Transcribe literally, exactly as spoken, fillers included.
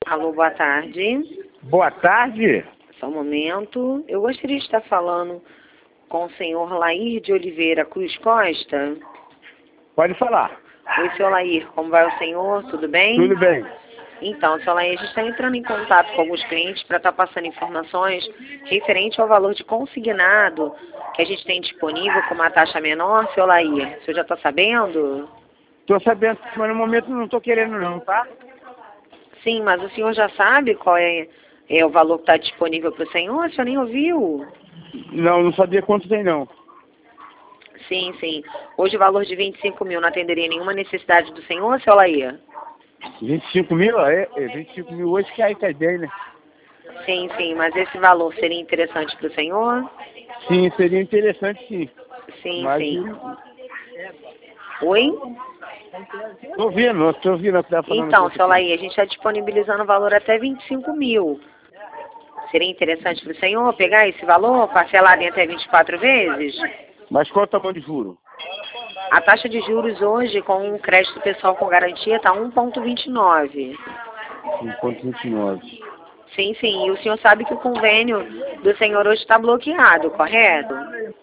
Alô, boa tarde. Boa tarde. Só um momento. Eu gostaria de estar falando com o senhor Lair de Oliveira Cruz Costa. Pode falar. Oi, senhor Lair, como vai o senhor? Tudo bem? Tudo bem. Então, senhor Lair, a gente está entrando em contato com alguns clientes para estar passando informações referente ao valor de consignado que a gente tem disponível com uma taxa menor, senhor Lair. O senhor já está sabendo? Estou sabendo, mas no momento não estou querendo não, tá? Sim, mas o senhor já sabe qual é, é o valor que está disponível para o senhor? O senhor nem ouviu? Não, não sabia quanto tem não. Sim, sim. Hoje o valor de vinte e cinco mil não atenderia nenhuma necessidade do senhor, seu Lair? vinte e cinco mil? É, é vinte e cinco mil hoje que aí cai bem, né? Sim, sim, mas esse valor seria interessante para o senhor? Sim, seria interessante sim. Sim, Mas sim. Oi? estou ouvindo, estou ouvindo o que está falando. Então, seu Lair, a gente está disponibilizando o valor até vinte e cinco mil. Seria interessante para o senhor pegar esse valor, parcelado em até vinte e quatro vezes? Mas qual é o tamanho de juro? A taxa de juros hoje, com o crédito pessoal com garantia, está um vírgula vinte e nove. um vírgula vinte e nove. Sim, sim. E o senhor sabe que o convênio do senhor hoje está bloqueado, correto?